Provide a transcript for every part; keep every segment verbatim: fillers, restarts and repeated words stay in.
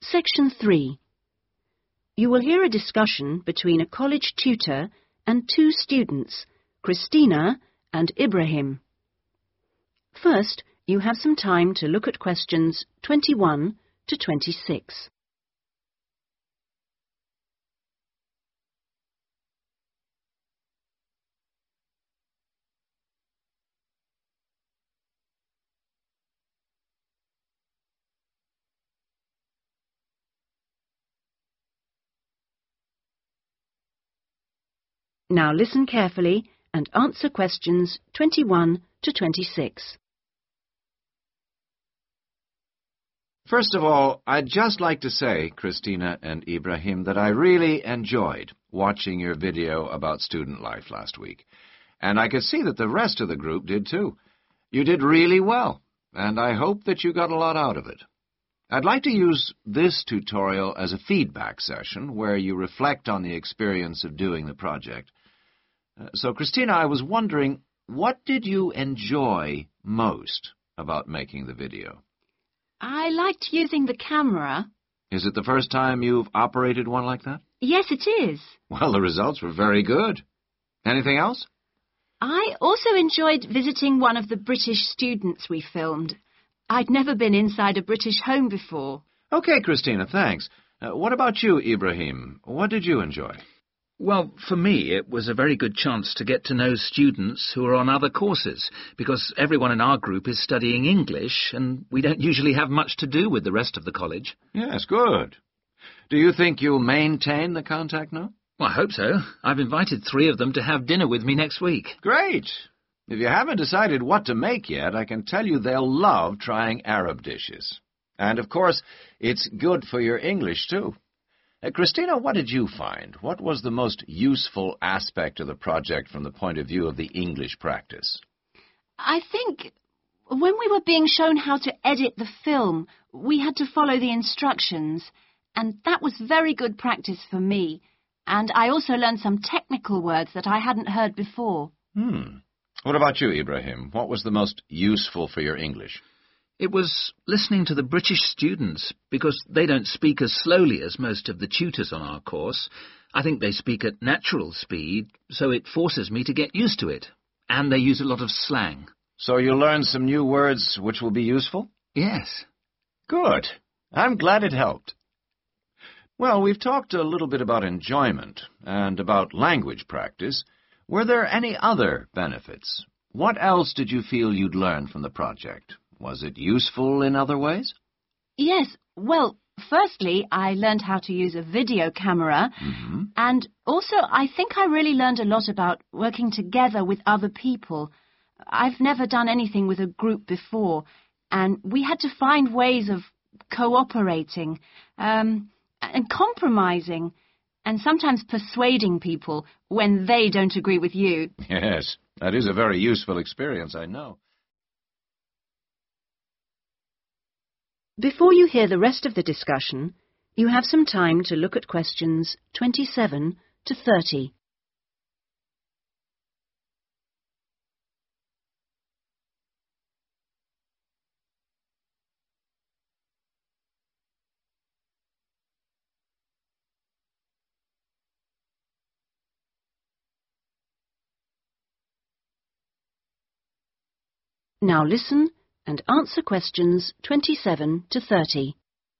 Section three. You will hear a discussion between a college tutor and two students, Christina and Ibrahim. First, you have some time to look at questions twenty-one to twenty-six. Now listen carefully and answer questions twenty-one to twenty-six. First of all, I'd just like to say, Christina and Ibrahim, that I really enjoyed watching your video about student life last week. And I could see that the rest of the group did too. You did really well, and I hope that you got a lot out of it. I'd like to use this tutorial as a feedback session where you reflect on the experience of doing the project. Uh, so, Christina, I was wondering, what did you enjoy most about making the video? I liked using the camera. Is it the first time you've operated one like that? Yes, it is. Well, the results were very good. Anything else? I also enjoyed visiting one of the British students we filmed. I'd never been inside a British home before. Okay, Christina, thanks. Uh, what about you, Ibrahim? What did you enjoy? Well, for me, it was a very good chance to get to know students who are on other courses, because everyone in our group is studying English, and we don't usually have much to do with the rest of the college. Yes, good. Do you think you'll maintain the contact now? Well, I hope so. I've invited three of them to have dinner with me next week. Great. If you haven't decided what to make yet, I can tell you they'll love trying Arab dishes. And, of course, it's good for your English, too. Uh, Christina, what did you find? What was the most useful aspect of the project from the point of view of the English practice? I think when we were being shown how to edit the film, we had to follow the instructions, and that was very good practice for me. And I also learned some technical words that I hadn't heard before. Hmm. What about you, Ibrahim? What was the most useful for your English? It was listening to the British students, because they don't speak as slowly as most of the tutors on our course. I think they speak at natural speed, so it forces me to get used to it. And they use a lot of slang. So you learned some new words which will be useful? Yes. Good. I'm glad it helped. Well, we've talked a little bit about enjoyment and about language practice. Were there any other benefits? What else did you feel you'd learned from the project? Was it useful in other ways? Yes, well, firstly, I learned how to use a video camera, Mm-hmm. and also I think I really learned a lot about working together with other people. I've never done anything with a group before, and we had to find ways of cooperating, um, and compromising, and sometimes persuading people when they don't agree with you. Yes, that is a very useful experience, I know. Before you hear the rest of the discussion, you have some time to look at questions twenty-seven to thirty. Now listen and answer questions twenty-seven to thirty.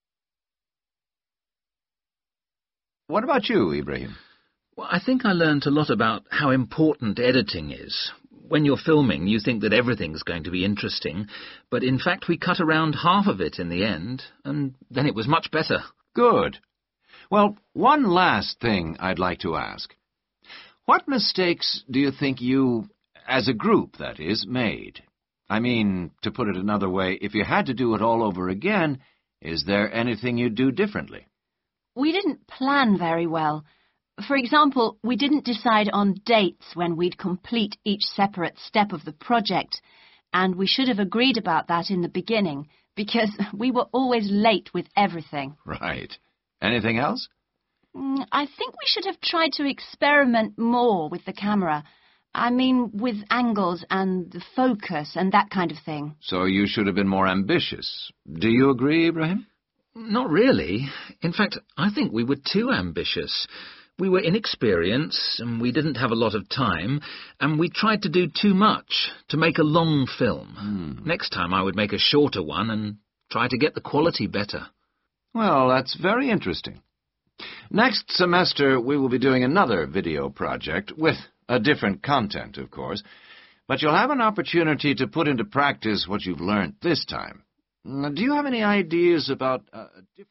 What about you, Ibrahim? Well, I think I learned a lot about how important editing is. When you're filming, you think that everything's going to be interesting, but in fact we cut around half of it in the end, and then it was much better. Good. Well, one last thing I'd like to ask. What mistakes do you think you, as a group, that is, made? I mean, to put it another way, if you had to do it all over again, is there anything you'd do differently? We didn't plan very well. For example, we didn't decide on dates when we'd complete each separate step of the project, and we should have agreed about that in the beginning, because we were always late with everything. Right. Anything else? Mm, I think we should have tried to experiment more with the camera. I mean, with angles and the focus and that kind of thing. So you should have been more ambitious. Do you agree, Ibrahim? Not really. In fact, I think we were too ambitious. We were inexperienced, and we didn't have a lot of time, and we tried to do too much, to make a long film. Hmm. Next time I would make a shorter one and try to get the quality better. Well, that's very interesting. Next semester, we will be doing another video project, with a different content, of course, but you'll have an opportunity to put into practice what you've learned this time. Now, do you have any ideas about uh, a different...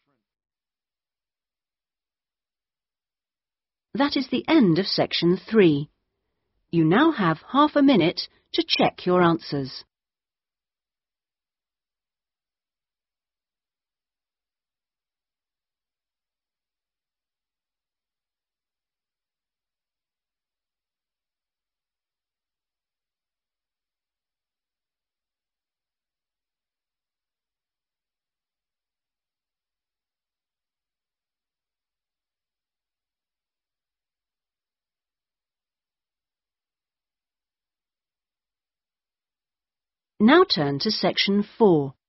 That is the end of section three. You now have half a minute to check your answers. Now turn to section four.